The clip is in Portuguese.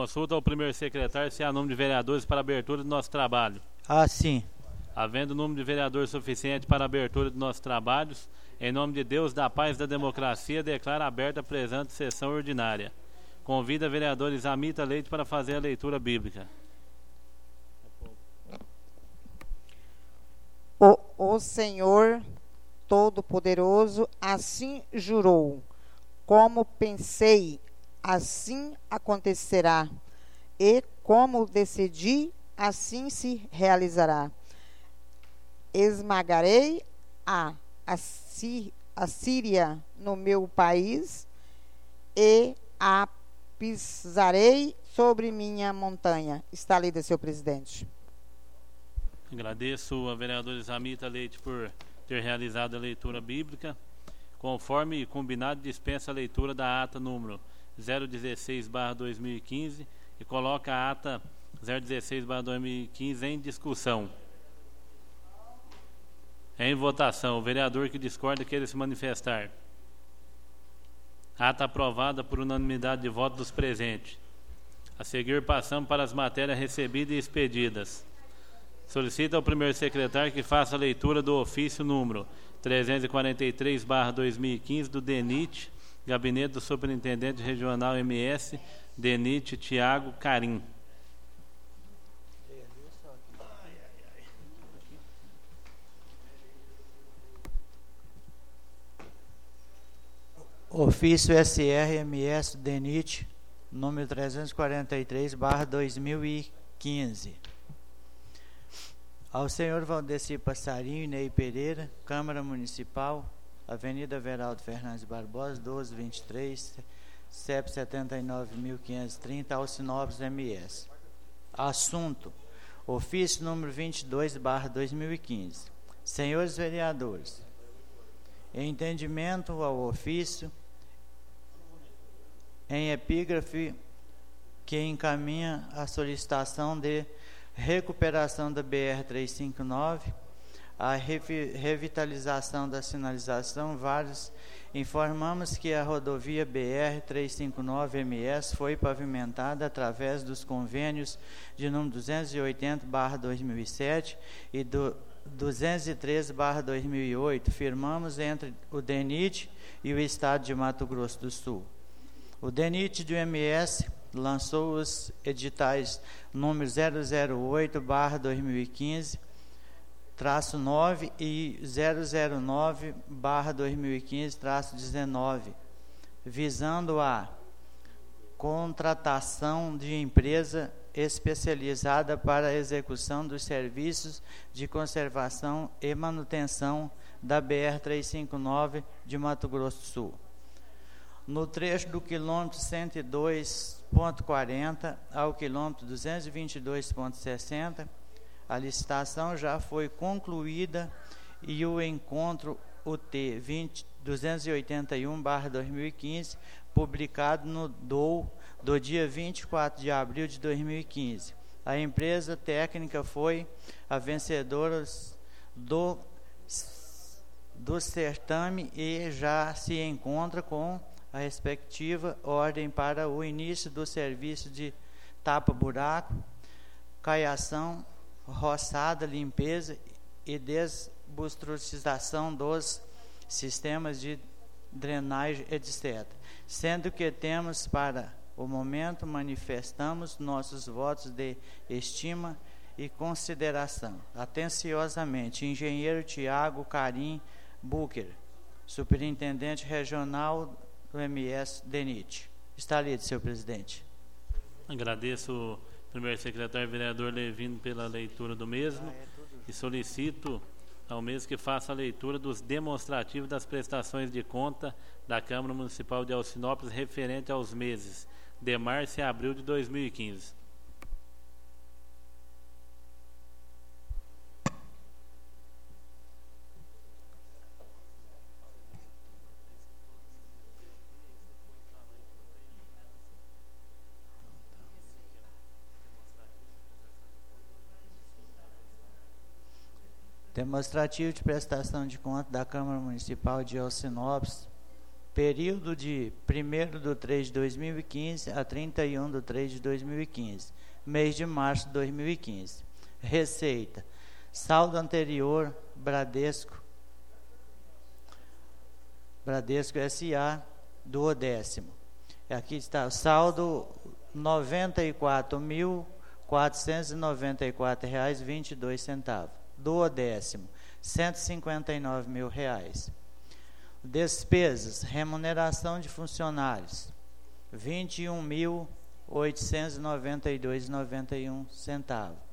Consulta ao primeiro secretário se há número de vereadores para a abertura do nosso trabalho. Sim. Havendo número de vereadores suficiente para a abertura dos nossos trabalhos, em nome de Deus, da paz e da democracia, declara aberta a presente sessão ordinária. Convida a vereadora Isamita Leite para fazer a leitura bíblica. O Senhor Todo-Poderoso assim jurou. Como pensei, assim acontecerá. E como decidi, assim se realizará. Esmagarei a Síria no meu país e a pisarei sobre minha montanha. Está lida, senhor presidente. Agradeço a vereadora Isamita Leite por ter realizado a leitura bíblica. Conforme combinado, dispensa a leitura da ata número 016/2015 e coloca a ata 016/2015 em discussão. Em votação, o vereador que discorda queira se manifestar. Ata aprovada por unanimidade de voto dos presentes. A seguir, passamos para as matérias recebidas e expedidas. Solicita ao primeiro secretário que faça a leitura do ofício número 343/2015 do DENIT, Gabinete do Superintendente Regional MS, DENIT Tiago Carim. Ofício SRMS DENIT, número 343/2015. Ao senhor Valdeci Passarinho e Ney Pereira, Câmara Municipal, Avenida Veraldo Fernandes Barbosa, 1223, CEP 79.530, Alcinópolis, MS. Assunto: ofício número 22/2015. Senhores vereadores, em entendimento ao ofício, em epígrafe que encaminha a solicitação de recuperação da BR-359, a revitalização da sinalização, informamos que a rodovia BR-359-MS foi pavimentada através dos convênios de número 280/2007 e do 213/2008, firmamos entre o DENIT e o Estado de Mato Grosso do Sul. O DENIT do MS lançou os editais número 008/2015, -9 e 009/2015-19, visando a contratação de empresa especializada para a execução dos serviços de conservação e manutenção da BR-359 de Mato Grosso do Sul. No trecho do quilômetro 102,40 ao quilômetro 222,60, a licitação já foi concluída e o encontro UT 281/2015, publicado no DOU do dia 24 de abril de 2015. A empresa técnica foi a vencedora do certame e já se encontra com a respectiva ordem para o início do serviço de tapa-buraco, caiação, roçada, limpeza e desbustrucização dos sistemas de drenagem, etc. Sendo que temos, para o momento, manifestamos nossos votos de estima e consideração. Atenciosamente, engenheiro Tiago Carim Bucher, superintendente regional do MS DENIT. Está lido, senhor presidente. Agradeço o primeiro secretário vereador Levino pela leitura do mesmo e solicito ao mesmo que faça a leitura dos demonstrativos das prestações de conta da Câmara Municipal de Alcinópolis referente aos meses de março e abril de 2015. Demonstrativo de prestação de conta da Câmara Municipal de Alcinópolis Período de 1º/3/2015 a 31/3/2015. Mês de março de 2015. Receita. Saldo anterior, Bradesco S.A., 12º. Aqui está o saldo R$ 94.494,22. 12º, R$ 159.000. Despesas, remuneração de funcionários, R$ 21.892,91.